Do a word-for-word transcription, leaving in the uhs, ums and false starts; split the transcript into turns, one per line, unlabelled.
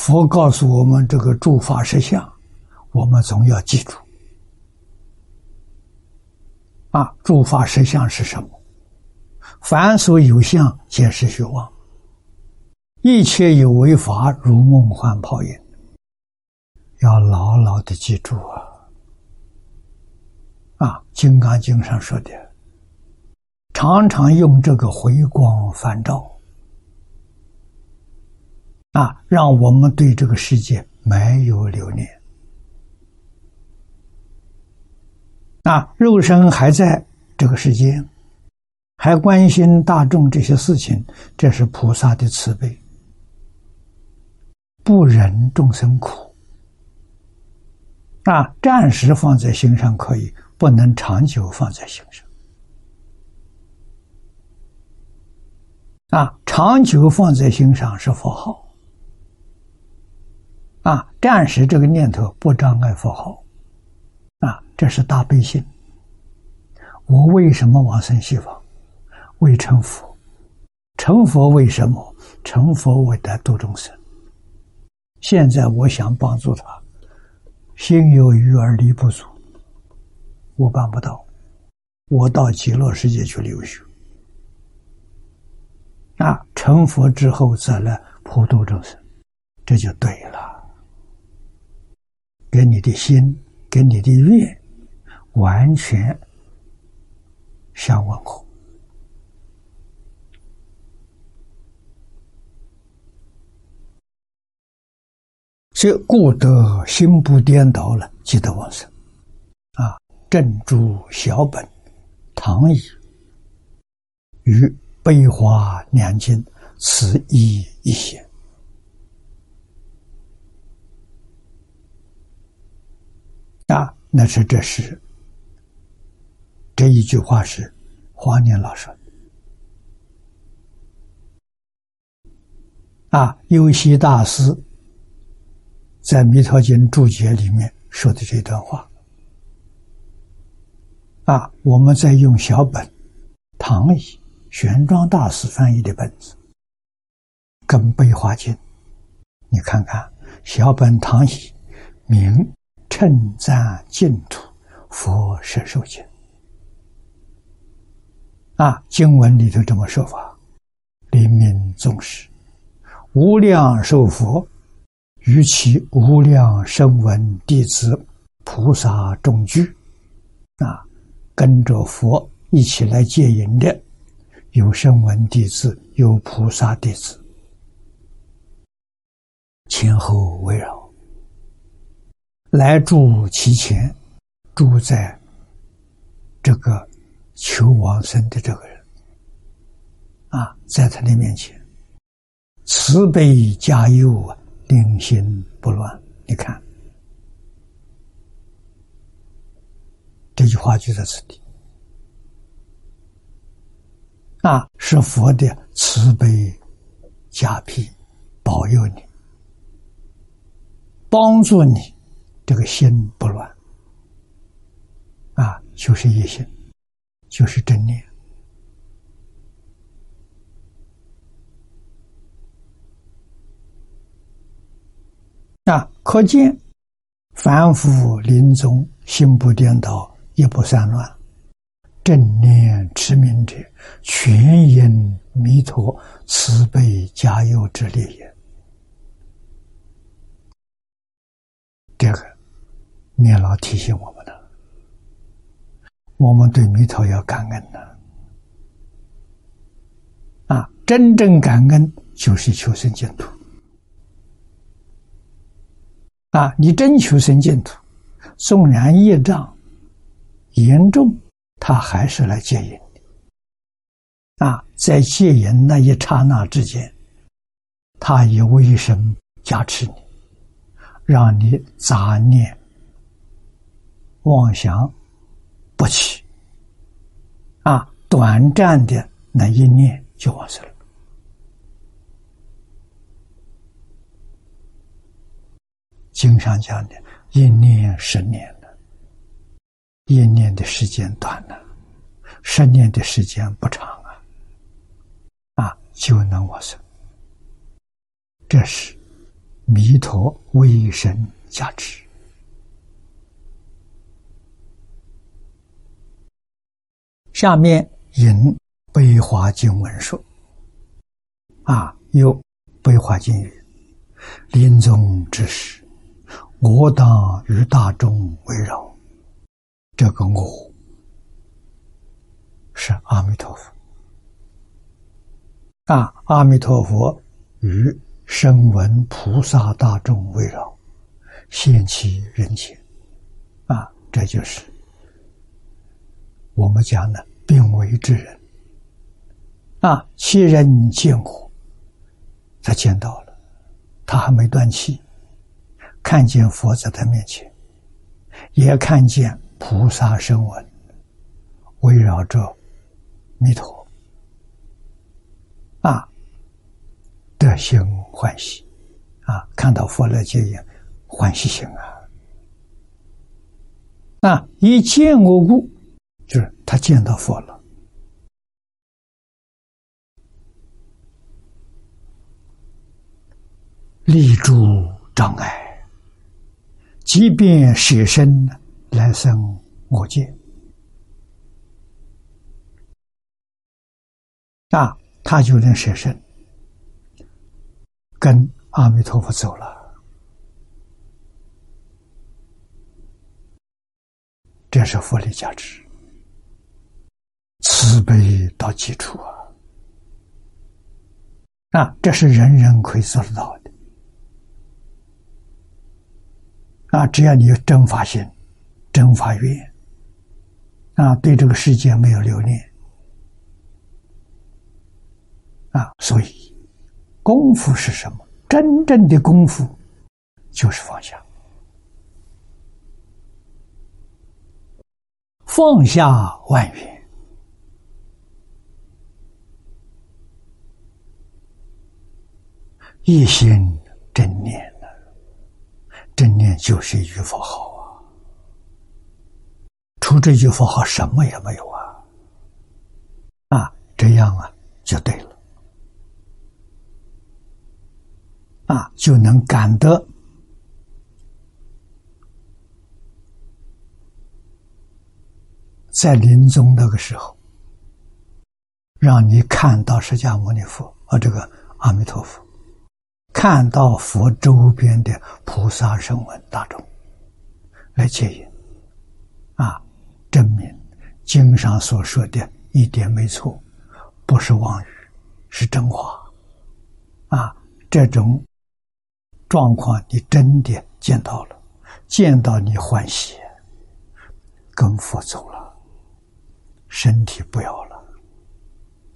佛告诉我们这个诸法实相，我们总要记住。啊，诸法实相是什么？凡所有相，皆是虚妄。一切有为法，如梦幻泡影。要牢牢的记住啊！啊，《金刚经》上说的，常常用这个回光返照，啊，让我们对这个世界没有留恋。啊，肉身还在这个世界，还关心大众这些事情，这是菩萨的慈悲。不忍众生苦，啊，暂时放在心上可以，不能长久放在心上。啊，长久放在心上是佛号。啊，暂时这个念头不障碍佛号。啊，这是大悲心。我为什么往生西方？为成佛。成佛为什么？成佛为得度众生。现在我想帮助他，心有余而力不足，我办不到，我到极乐世界去留学。啊，成佛之后再来普度众生，这就对了。跟你的心，跟你的愿完全相吻合。所以故得心不颠倒了，即得往生。啊，正住小本唐译与悲华两经，此意一显。啊，那是这是这一句话是华年老说的。啊，优溪大师在《弥陀经》注解里面说的这段话。啊，我们在用小本唐译玄奘大师翻译的本子跟悲华经，你看看小本唐译名称赞净土佛摄受经。啊，经文里头这么说法：临命终时，无量寿佛于其无量声闻弟子菩萨众聚。啊，跟着佛一起来戒引的有声闻弟子，有菩萨弟子，前后围绕，来住其前，住在这个求往生的这个人。啊，在他的面前慈悲加佑啊，令心不乱。你看这句话就在此地。啊，是佛的慈悲加庇，保佑你，帮助你这个心不乱。啊，就是一心，就是正念。啊，可见凡夫临终心不颠倒，也不散乱，正念持名者，全因弥陀慈悲加佑之力也。这个念老提醒我们了，我们对弥陀要感恩的。啊，真正感恩就是求生净土。啊，你真求生净土，纵然业障严重，他还是来戒引你。啊，在戒引那一刹那之间，他以威神加持你，让你杂念妄想不起。啊，短暂的那一念就往生了。经上讲的一念十年了，一念的时间短了，十年的时间不长啊，啊，就能往生。这是弥陀威神加持。下面引悲华经文说：啊，有悲华经语，临终之时，我当与大众围绕。这个我是阿弥陀佛。啊，阿弥陀佛与声闻菩萨大众围绕，现其人前。啊，这就是我们讲的病危之人。啊，其人见我，他见到了，他还没断气，看见佛在他面前，也看见菩萨声闻围绕着弥陀。啊，得心欢喜。啊，看到佛来接引，欢喜心啊。啊，一见我故，就是他见到佛了。立诸障碍，即便舍身来生我见。啊，他就能舍身跟阿弥陀佛走了。这是佛力加持，慈悲到基础啊！啊，这是人人可以做得到的。啊，只要你有真法心、真法愿，啊，对这个世界没有留恋，啊，所以功夫是什么？真正的功夫就是放下，放下万缘，一心正念。正念就是一句佛号啊，除这句佛号什么也没有啊！啊，这样啊就对了，啊，就能感得在临终那个时候，让你看到释迦牟尼佛和这个阿弥陀佛，看到佛周边的菩萨声闻大众来接引。啊，证明经上所说的一点没错，不是妄语，是真话。啊，这种状况你真的见到了，见到你欢喜，跟佛走了，身体不要了。